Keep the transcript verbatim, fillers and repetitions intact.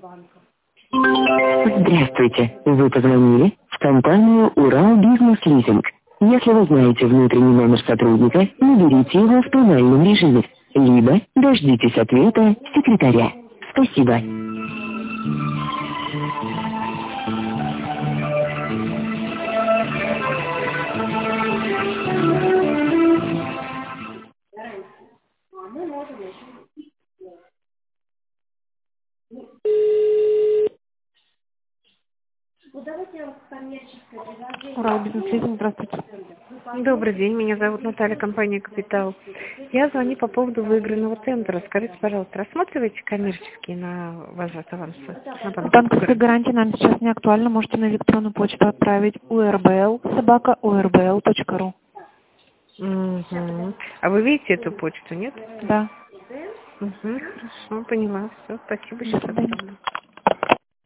Здравствуйте. Вы позвонили в компанию «Урал Бизнес Лизинг». Если вы знаете внутренний номер сотрудника, наберите его в тональном режиме, либо дождитесь ответа секретаря. Спасибо. Урал Бизнес Лизинг, здравствуйте. Добрый день, меня зовут Наталья, компания «Капитал». Я звоню по поводу выигранного тендера. Скажите, пожалуйста, рассматриваете коммерческие на возврат аванса? На банковскую Банковская гарантия нам сейчас не актуальна. Можете на электронную почту отправить урбл собака урбл точка ру. Угу. А вы видите эту почту, нет? Да. Угу, хорошо, поняла. Все, спасибо. До Сейчас свидания. отправлю.